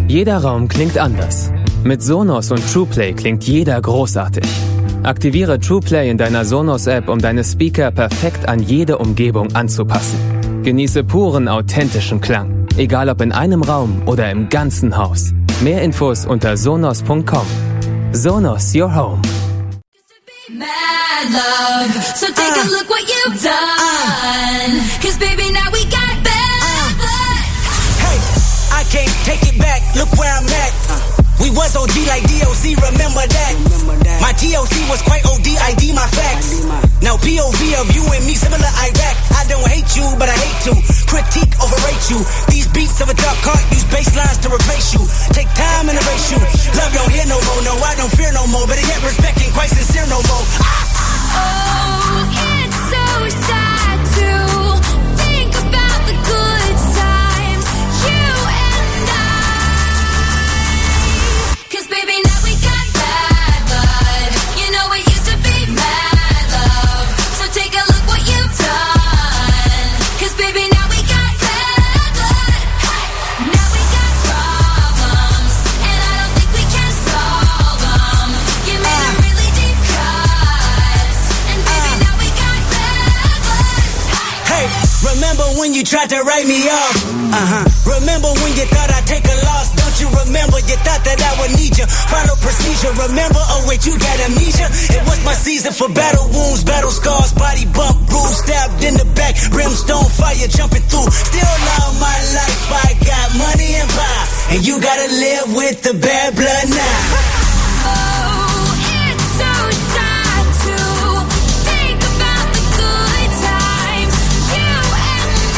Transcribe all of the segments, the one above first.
Jeder Raum klingt anders. Mit Sonos und TruePlay klingt jeder großartig. Aktiviere TruePlay in deiner Sonos-App, um deine Speaker perfekt an jede Umgebung anzupassen. Genieße puren, authentischen Klang. Egal ob in einem Raum oder im ganzen Haus. Mehr Infos unter sonos.com. Sonos, your home. Mad love, so take a look what you've done. 'Cause baby, now we got bad blood. Hey, I can't take it back, look where I'm at. We was OG like DOC, remember that. My TOC was quite OD, my facts. Now POV of you and me, similar Iraq. I don't hate you, but I hate to critique, overrate you. These beats of a dark heart use bass lines to replace you. Take time and erase you. Love don't hear no more, no, I don't fear no more. But yet respect ain't quite sincere no more. Oh, it's so sad to think about the good times, you and I. 'Cause baby, now we got bad blood. You know it used to be mad love. So take a look what you've done. 'Cause baby, now we got bad blood. Now we got problems, and I don't think we can solve them. You made a really deep cut, and baby, now we got bad blood. Hey, remember when you tried to write me off? Remember when you thought I'd take a loss? Don't you remember? You thought that I would need you. Follow procedure. Remember? Oh wait, you got amnesia. It was my season for battle wounds, battle scars, body bump, bruise, stabbed in the back, brimstone fire jumping through. Still love my life. I got money and power, and you gotta live with the bad blood now. Oh, it's so sad to think about the good times, you and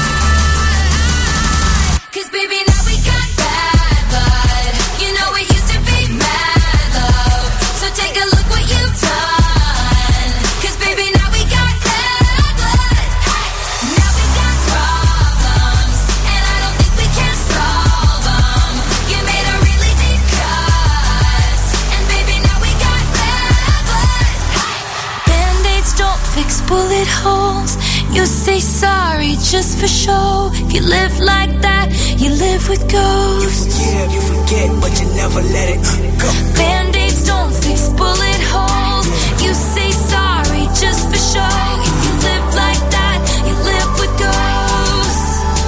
I. 'Cause baby, now we got bad blood. You know it used to be mad love. So take a look what you've done. 'Cause baby, now we got bad blood. Now we got problems, and I don't think we can solve them. You made a really deep cut, and baby, now we got bad blood. Band-aids don't fix bullet holes. You say sorry just for show. If you live like that, you live with ghosts. You forget, but you never let it go. Band-aids don't fix bullet holes. You say sorry just for show. If you live like that, you live with ghosts.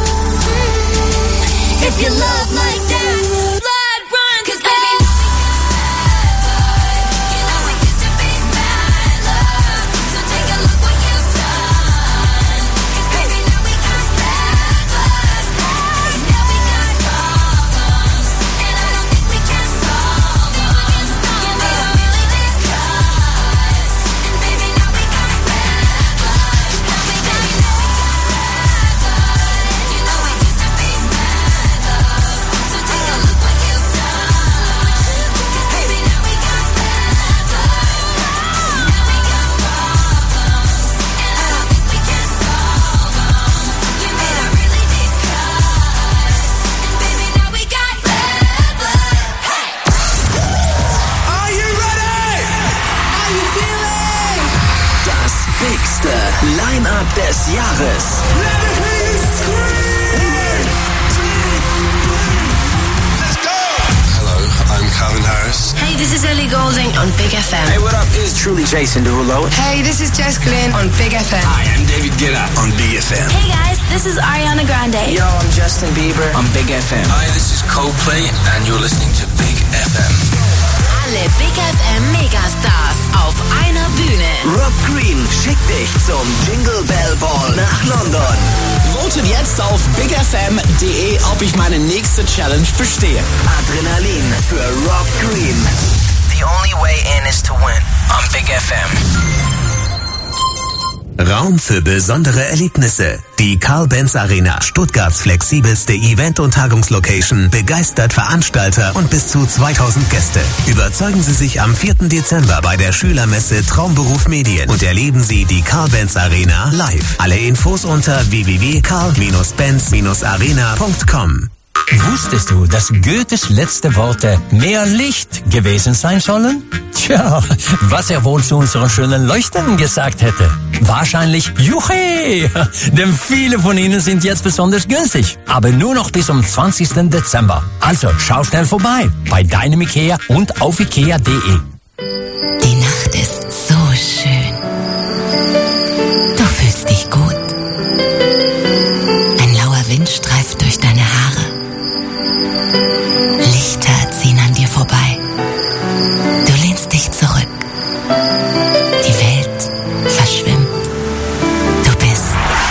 If you love like that, blood run. 'Cause baby, now we got bad blood. You know it used to be mad love. So take a look what you've done. 'Cause baby, now we got bad blood. Now we got problems, and I don't think we can solve them. You made a really deep cut, and baby, now we got bad blood. Now we got bad blood. You know it used to be mad love. So take a look what you've done. 'Cause baby, now we got bad blood. Now we got problems, and I don't think we can solve them. You made a really deep cut, and baby, now we got bad blood. Are you ready? Are you feeling? Das bigste Line-Up des Jahres. Let me hear you scream! Let's go! Hello, I'm Calvin Harris. Hey, this is Ellie Goulding on Big FM. Hey, what up? It's truly Jason Derulo. Hey, this is Jess Glynn on Big FM. Hi, I'm David Guetta on Big FM. Hey guys, this is Ariana Grande. Yo, I'm Justin Bieber on Big FM. Hi, this is Coldplay and you're listening to Big FM. Alle Big FM Megastars auf einer Bühne. Rob Green schickt dich zum Jingle Bell Ball nach London. Votet jetzt auf bigfm.de, ob ich meine nächste Challenge bestehe. Adrenalin für Rob Green. The only way in is to win on Big FM. Raum für besondere Erlebnisse. Die Carl-Benz Arena, Stuttgarts flexibelste Event- und Tagungslocation, begeistert Veranstalter und bis zu 2000 Gäste. Überzeugen Sie sich am 4. Dezember bei der Schülermesse Traumberuf Medien und erleben Sie die Carl-Benz Arena live. Alle Infos unter www.carl-benz-arena.com. Wusstest du, dass Goethes letzte Worte mehr Licht gewesen sein sollen? Tja, was er wohl zu unseren schönen Leuchten gesagt hätte? Wahrscheinlich Juche! Denn viele von ihnen sind jetzt besonders günstig. Aber nur noch bis zum 20. Dezember. Also schau schnell vorbei bei deinem Ikea und auf ikea.de. Die Nacht ist so schön. Du fühlst dich gut. Ein lauer Wind streift durch deine Haare. Lichter ziehen an dir vorbei. Du lehnst dich zurück. Die Welt verschwimmt. Du bist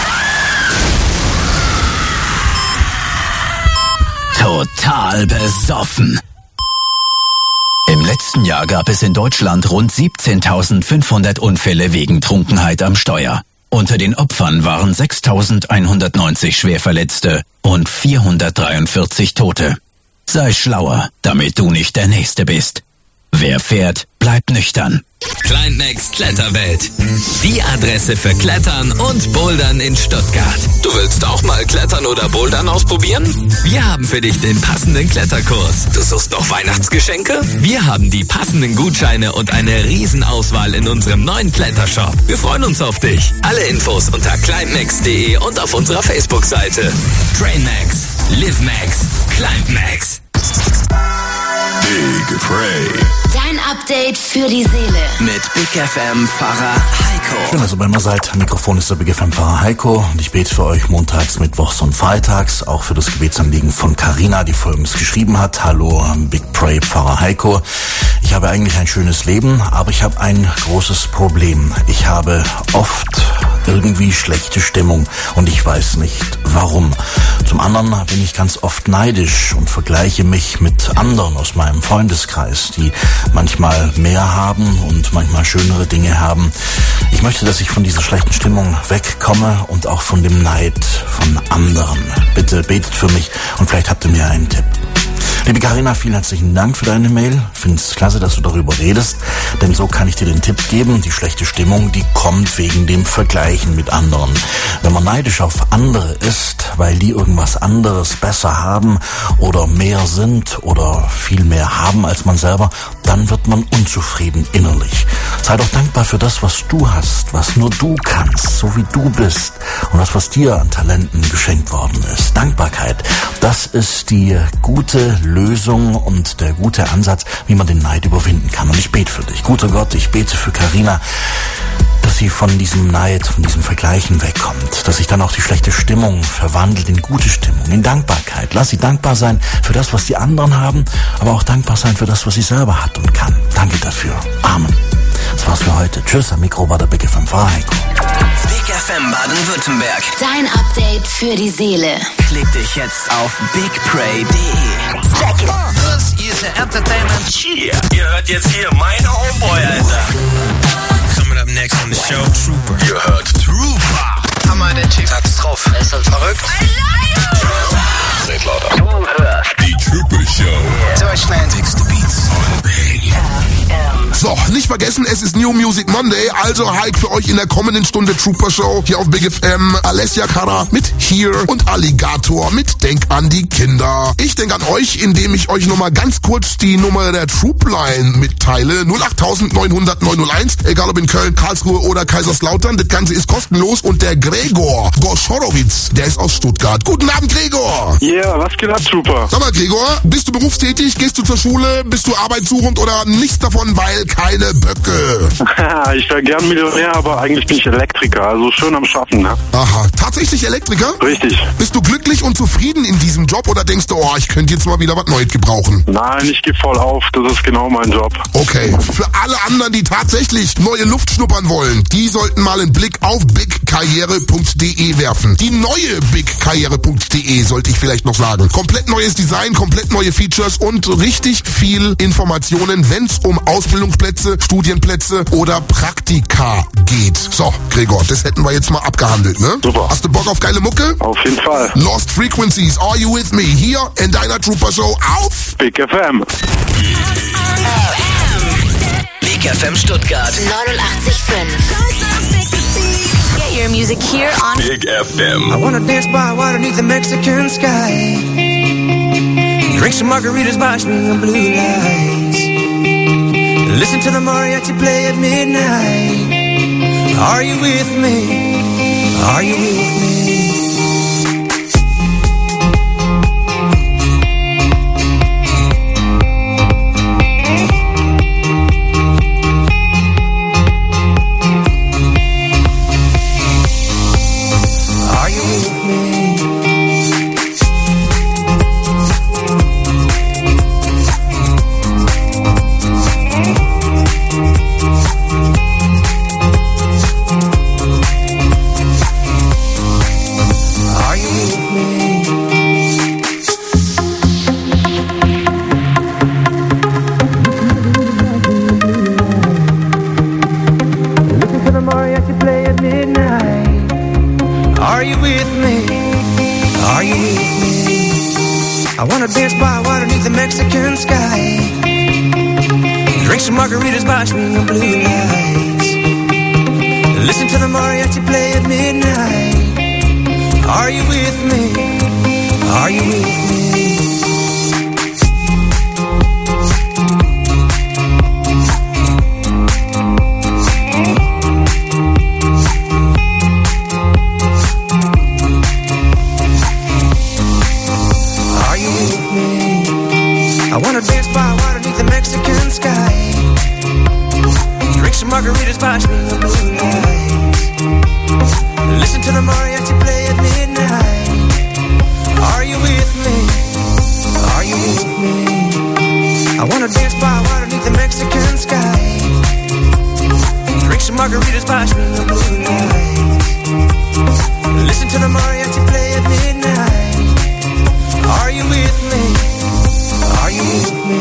total besoffen. Im letzten Jahr gab es in Deutschland rund 17.500 Unfälle wegen Trunkenheit am Steuer. Unter den Opfern waren 6.190 Schwerverletzte und 443 Tote. Sei schlauer, damit du nicht der Nächste bist. Wer fährt, bleibt nüchtern. Climax Kletterwelt. Die Adresse für Klettern und Bouldern in Stuttgart. Du willst auch mal Klettern oder Bouldern ausprobieren? Wir haben für dich den passenden Kletterkurs. Du suchst noch Weihnachtsgeschenke? Wir haben die passenden Gutscheine und eine Riesenauswahl in unserem neuen Klettershop. Wir freuen uns auf dich. Alle Infos unter climbmax.de und auf unserer Facebook-Seite. Trainmax, LiveMax, Climbmax. Big Prey. dein Update für die Seele. Mit Big FM Pfarrer Heiko. Schön, dass ihr bei mir seid. Mikrofon ist der Big FM Pfarrer Heiko und ich bete für euch montags, mittwochs und freitags, auch für das Gebetsanliegen von Carina, die Folgendes geschrieben hat. Hallo, Big Prey Pfarrer Heiko. Ich habe eigentlich ein schönes Leben, aber ich habe ein großes Problem. Ich habe oft irgendwie schlechte Stimmung und ich weiß nicht warum. Zum anderen bin ich ganz oft neidisch und vergleiche mich mit anderen aus meinem Freundeskreis, die manchmal mehr haben und manchmal schönere Dinge haben. Ich möchte, dass ich von dieser schlechten Stimmung wegkomme und auch von dem Neid von anderen. Bitte betet für mich und vielleicht habt ihr mir einen Tipp. Liebe Carina, vielen herzlichen Dank für deine Mail. Ich finde es klasse, dass du darüber redest, denn so kann ich dir den Tipp geben, die schlechte Stimmung, die kommt wegen dem Vergleichen mit anderen. Wenn man neidisch auf andere ist, weil die irgendwas anderes besser haben oder mehr sind oder viel mehr haben als man selber, dann wird man unzufrieden innerlich. Sei doch dankbar für das, was du hast, was nur du kannst, so wie du bist und das, was dir an Talenten geschenkt worden ist. Dankbarkeit, das ist die gute Lösung und der gute Ansatz, wie man den Neid überwinden kann. Und ich bete für dich. Guter Gott, ich bete für Carina, dass sie von diesem Neid, von diesem Vergleichen wegkommt, dass sich dann auch die schlechte Stimmung verwandelt in gute Stimmung, in Dankbarkeit. Lass sie dankbar sein für das, was die anderen haben, aber auch dankbar sein für das, was sie selber hat und kann. Danke dafür. Amen. Das war's für heute. Tschüss, am Mikro war der Big FM Pfarrer Heiko. Big FM Baden-Württemberg. Dein Update für die Seele. Klick dich jetzt auf bigpray.de. Das ist Entertainment. Yeah. Ihr hört jetzt hier meine Homeboy, Alter. Coming up next on the show, Trooper. Ihr hört Trooper. Hammer, der Typ. Tags drauf. Ist halt verrückt. Seht lauter. Du hörst Die Trooper Show. Deutschland. Dickste Beats. So, nicht vergessen, es ist New Music Monday, also halt für euch in der kommenden Stunde Trooper Show hier auf Big FM. Alessia Cara mit Here und Alligator mit Denk an die Kinder. Ich denke an euch, indem ich euch nochmal ganz kurz die Nummer der Troopline mitteile. 08900 901, egal ob in Köln, Karlsruhe oder Kaiserslautern. Das Ganze ist kostenlos und der Gregor Goschorowitz, der ist aus Stuttgart. Guten Abend, Gregor. Yeah, was geht ab, Trooper? Sag mal, Gregor, bist du berufstätig, gehst du zur Schule, bist du arbeitssuchend oder nichts davon, weil keine Böcke? Ich wäre gern Millionär, aber eigentlich bin ich Elektriker, also schön am Schaffen, ne? Aha, tatsächlich Elektriker? Richtig. Bist du glücklich und zufrieden in diesem Job oder denkst du, oh, ich könnte jetzt mal wieder was Neues gebrauchen? Nein, ich gebe voll auf, das ist genau mein Job. Okay, für alle anderen, die tatsächlich neue Luft schnuppern wollen, die sollten mal einen Blick auf bigkarriere.de werfen. Die neue bigkarriere.de sollte ich vielleicht noch sagen. Komplett neues Design, komplett neue Features und richtig viel Informationen, wenn es um Ausbildungsplätze, Studienplätze oder Praktika geht. So, Gregor, das hätten wir jetzt mal abgehandelt, ne? Super. Hast du Bock auf geile Mucke? Auf jeden Fall. Lost Frequencies, Are You With Me? Hier in deiner Trooper Show auf Big FM. Big FM Stuttgart. 89,5. Get your music here on Big FM. I wanna dance by water beneath the Mexican sky. Drink some margaritas by swinging blue lights. Listen to the mariachi play at midnight. Are you with me? Are you with me? Margaritas by swinging blue lights. Listen to the mariachi play at midnight. Are you with me? Are you with me? Are you with me? I wanna dance by water beneath the Mexican sky. Drink some margaritas by swinging blue lights. Listen to the mariachi play at midnight. Are you with me? Are you with me? I wanna dance by water beneath the Mexican sky. Drink some margaritas by swinging blue lights. Listen to the mariachi play at midnight. Are you with me? Are you with me?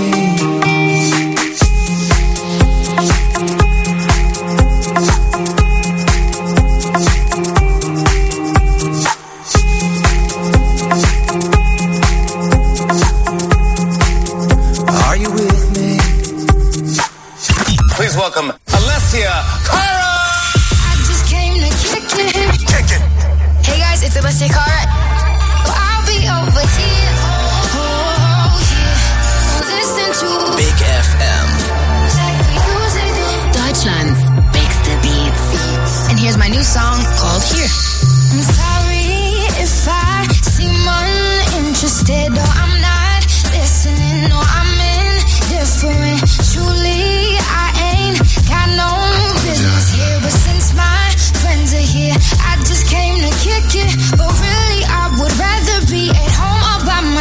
Welcome, Alessia Cara! I just came to kick it. Hey guys, it's Alessia Cara. I'll be over here. Oh, yeah. Listen to Big FM. Deutschland's bigste Beats. And here's my new song called Here. I'm sorry if I seem uninterested or I'm not listening or I'm indifferent. Truly, I ain't got no business here, but since my friends are here, I just came to kick it. But really, I would rather be at home all by myself.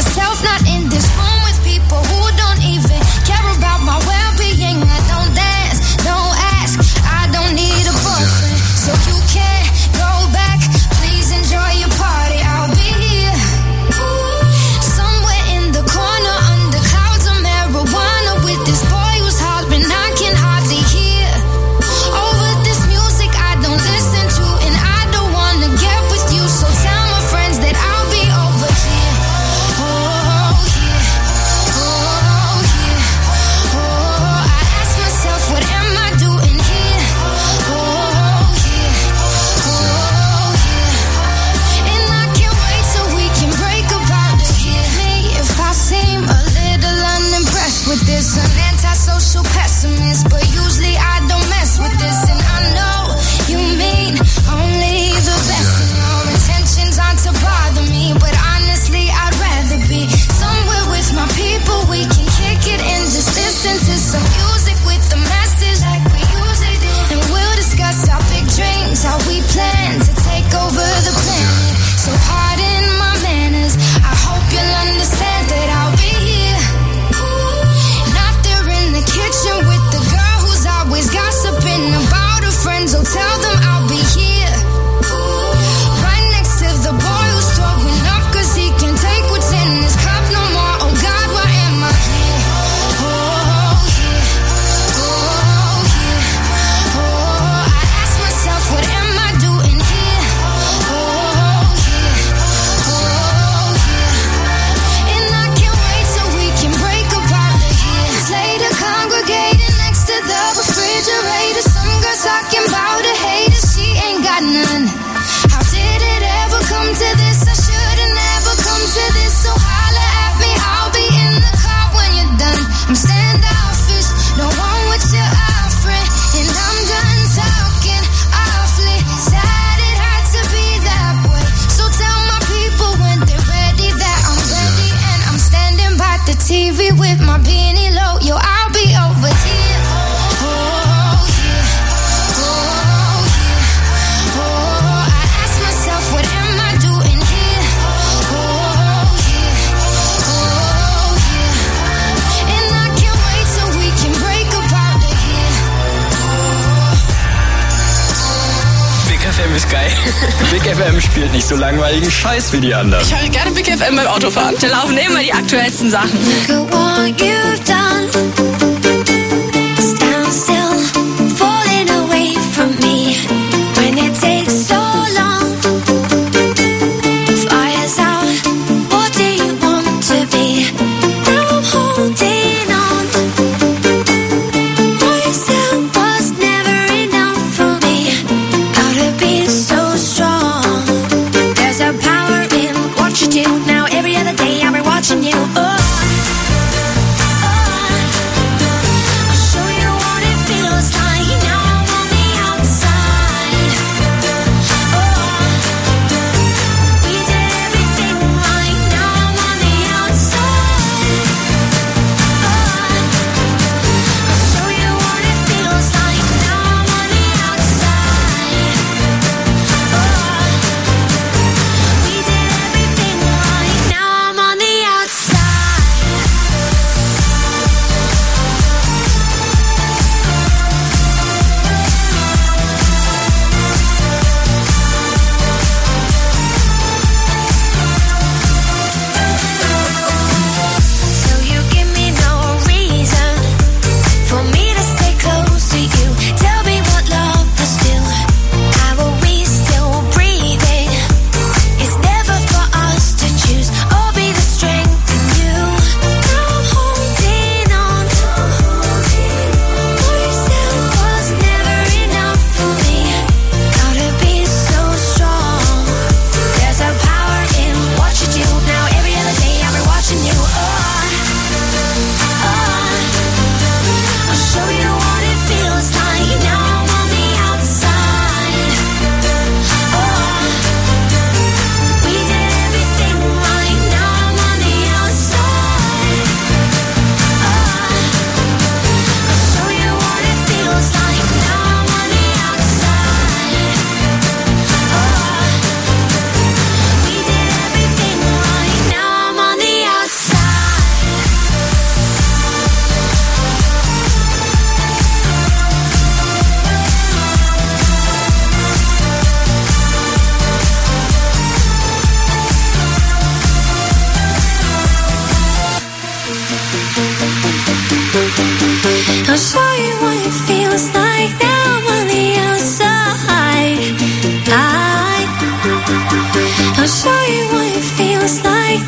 me with my penny low, yo, I'll be over here. Oh, yeah. Oh, yeah. Oh, I ask myself, what am I doing here? Oh, yeah. Oh, yeah. And I can't wait till we can break apart again. Big FM ist geil. Big FM spielt nicht so langweiligen Scheiß wie die anderen. Ich höre gerne Big FM beim Autofahren. Da laufen immer die aktuellsten Sachen. Look at what you've done. Stand still, falling away from me. When it takes so long, fire's out. What do you want to be? Now I'm holding on. What you said was never enough for me. Gotta be so strong. There's a power in what you do. Now every other day I'll be watching you. Oh. I'll show you what it feels like now I'm on the outside. I'll show you what it feels like.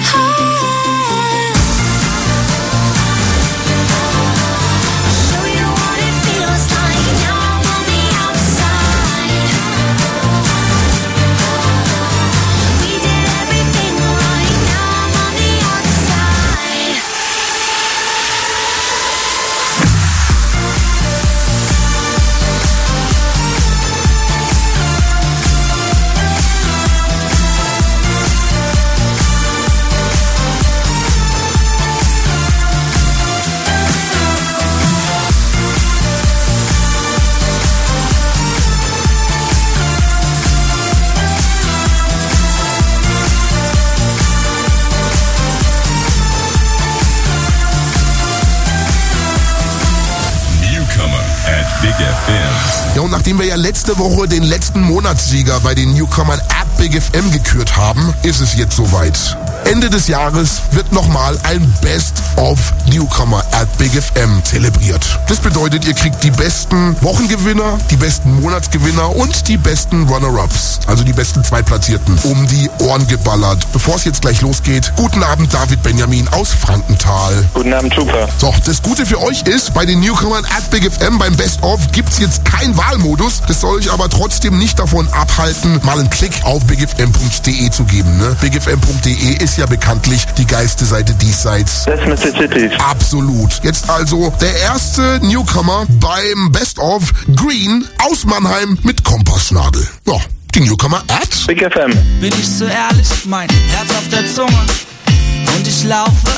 Ja, und nachdem wir ja letzte Woche den letzten Monatssieger bei den Newcomern at Big FM gekürt haben, ist es jetzt soweit. Ende des Jahres wird nochmal ein Best of Newcomer at Big FM zelebriert. Das bedeutet, ihr kriegt die besten Wochengewinner, die besten Monatsgewinner und die besten Runner-Ups, also die besten Zweitplatzierten, um die Ohren geballert. Bevor es jetzt gleich losgeht, guten Abend David Benjamin aus Frankenthal. Guten Abend, Trooper. So, das Gute für euch ist, bei den Newcomern at Big FM beim Best of gibt's jetzt keinen Wahlmodus. Das soll euch aber trotzdem nicht davon abhalten, mal einen Klick auf bigfm.de zu geben. Ne? bigfm.de ist ja bekanntlich die geilste Seite diesseits. Das ist Mississippi. Absolut. Jetzt also der erste Newcomer beim Best of, Green aus Mannheim mit Kompassschnabel. Ja, die Newcomer at Big FM. Bin ich so ehrlich, mein Herz auf der Zunge und ich laufe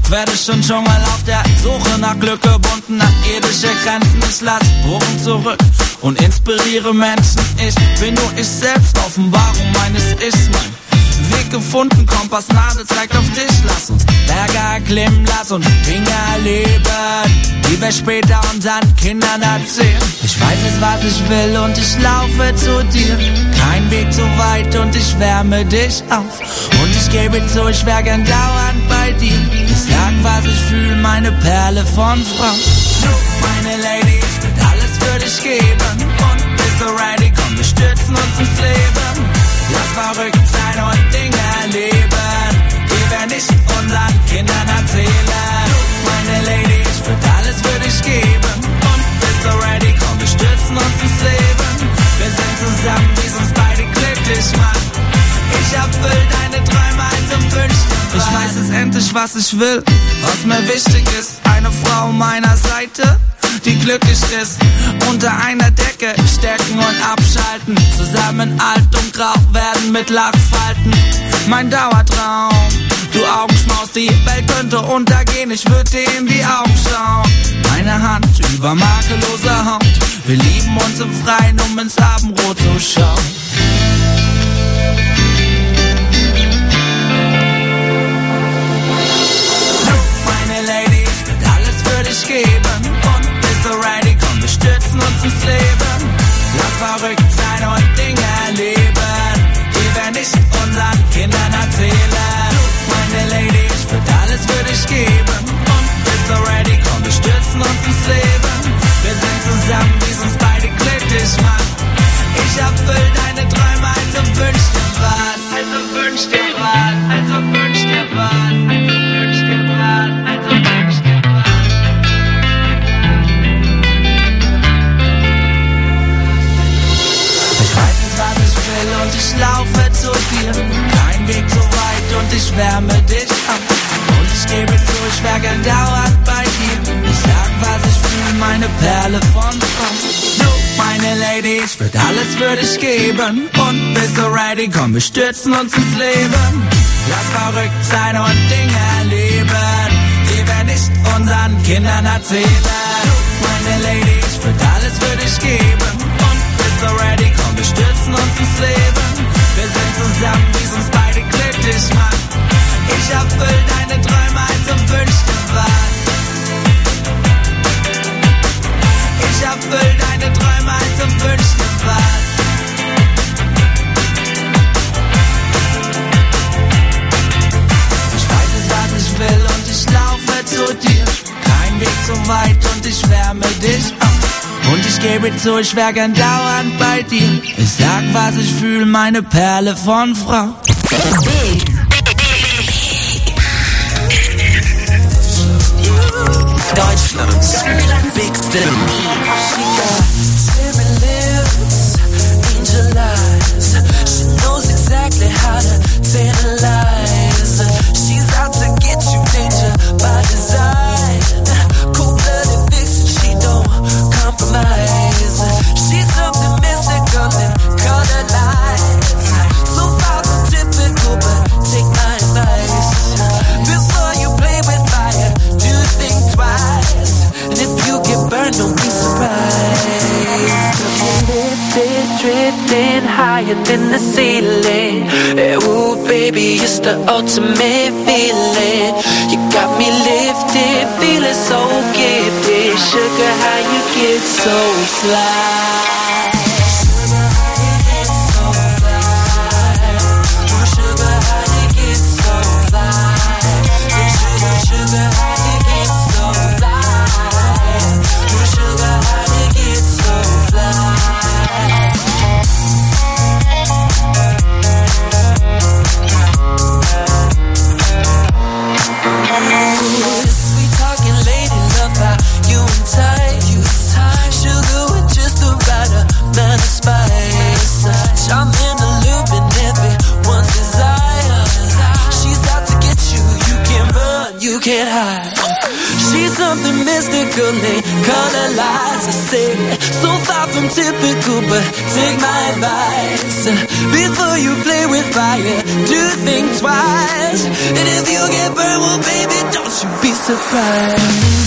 Werde schon Dschungel auf der Suche nach Glück gebunden an irdische Grenzen. Ich lass Spuren zurück und inspiriere Menschen. Ich bin nur ich selbst, Offenbarung meines Ichs, mein Weg gefunden, Kompassnadel zeigt auf dich. Lass uns Berge erklimmen, lass uns Dinge erleben, die wir später unseren Kindern erzählen. Ich weiß es, was ich will und ich laufe zu dir. Kein Weg zu weit und ich wärme dich auf. Und ich gebe zu, ich wär gern dauernd bei dir. Ich sag, was ich fühl, meine Perle von Frau. Du, meine Lady, ich würd alles für dich geben. Und bist du ready, komm, wir stürzen uns ins Leben. Lass verrückt sein und Dinge erleben, die wir nicht unseren Kindern erzählen. Meine Lady, ich würd alles für dich geben. Und bist du ready, komm, wir stürzen uns ins Leben. Wir sind zusammen, wie es uns beide glücklich macht. Ich erfüll deine Träume als im Wünschen. Ich weiß es endlich, was ich will, was mir wichtig ist. Eine Frau an meiner Seite, die glücklich ist. Unter einer Decke stecken und abschalten. Zusammen alt und grau werden mit Lachfalten. Mein Dauertraum, du Augenschmaus, die Welt könnte untergehen. Ich würde dir in die Augen schauen. Meine Hand über makellose Haut. Wir lieben uns im Freien, um ins Abendrot zu schauen. Meine Lady, ich würd alles für dich geben. Und bist du ready, komm, wir stürzen uns ins Leben. Lass verrückt sein und Dinge erleben, die wir nicht unseren Kindern erzählen. Meine Lady, ich würd alles für dich geben. Und bist du ready, komm, wir stürzen uns ins Leben. Wir sind zusammen, wie es uns beide glücklich macht. Ich erfüll deine Träume, also wünsch dir was. Also wünsch dir was, also wünsch dir was, also wünsch dir was, also wünsch dir was. Ich weiß es, was ich will und ich laufe zu dir. Kein Weg zu weit und ich wärme dich ab. Und ich gebe zu, ich wär gern dauernd bei dir. Ich sag, was ich fühl, meine Perle von Frau. Du, meine Lady, ich würd alles für dich geben. Und bist du ready, komm, wir stürzen uns ins Leben. Lass verrückt sein und Dinge erleben, die wir nicht unseren Kindern erzählen. Du, meine Lady, ich würd alles für dich geben. Und bist du ready, komm, wir stürzen uns ins Leben. Wir sind zusammen, wie es uns beide glücklich macht. Ich erfüll deine Träume, also wünsch dir was. Ich erfüll deine Träume, also wünsch dir was. Ich weiß es, was ich will und ich laufe zu dir. Kein Weg zu weit und ich wärme dich auf. Und ich gebe zu, ich wär gern dauernd bei dir. Ich sag, was ich fühl, meine Perle von Frau. Deutschlands Big Stem. Cherry lips, angel eyes. She knows exactly how to tantalize. She's out to get you, danger by design. Cold-blooded vixen, she don't compromise. She's something mystical and color lights. So far from typical, but take my advice. Before you play with fire, do think twice. And if you get burned, don't be surprised. Lifted, drifting higher than the ceiling. Ooh, baby, it's the ultimate feeling. You got me lifted, feeling so gifted. Sugar, how you get so fly? Sweet talking lady, love how you and tight. Sugar with just the right something mystically color lights. I say, so far from typical, but take my advice. Before you play with fire, do think twice. And if you get burned, well, baby, don't you be surprised.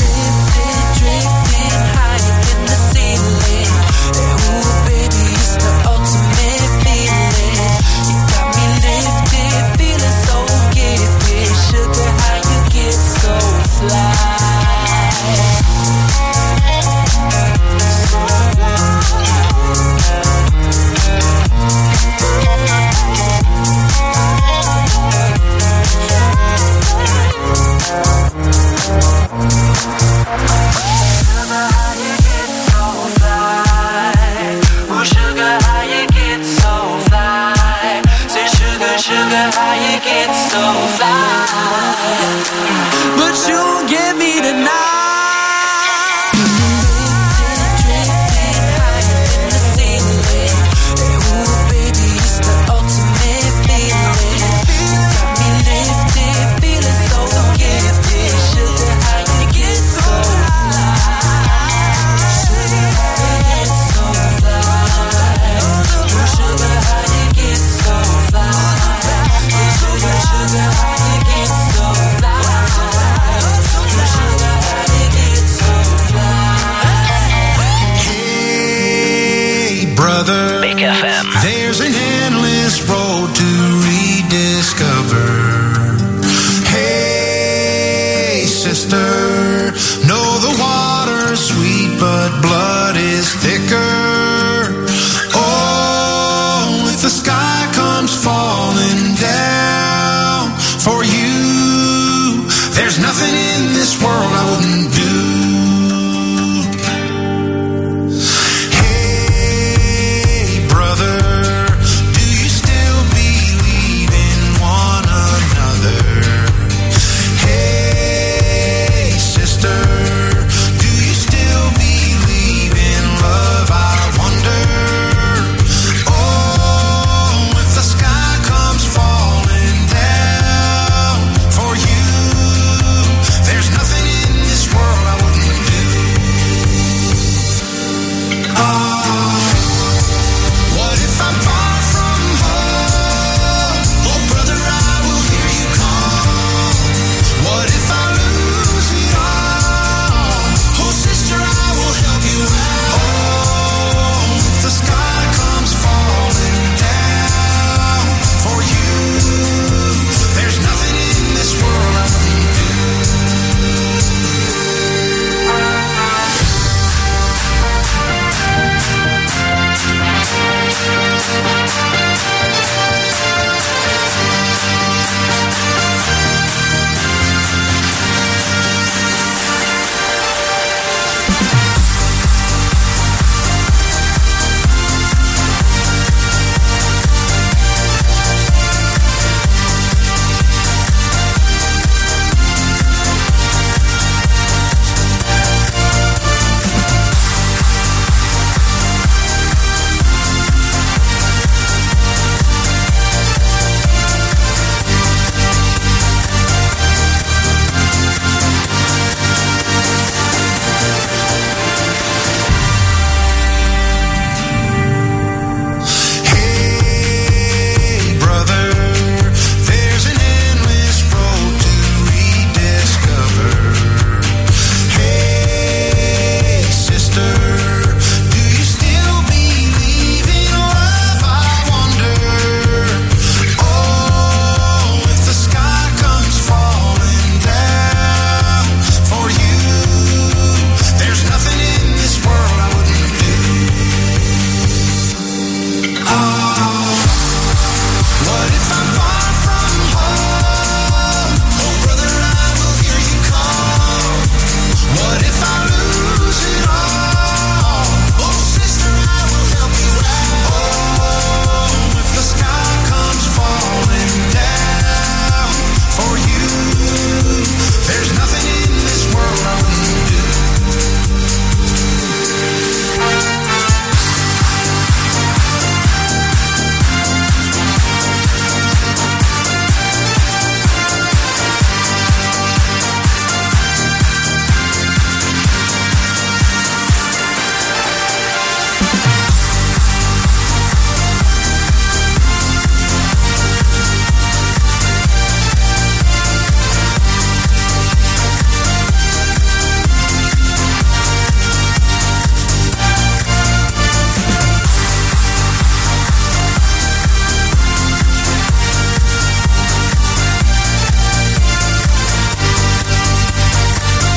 But you won't get me tonight. Big FM. There's an endless road to rediscover. Hey, sister, know the water's sweet, but blood is thick.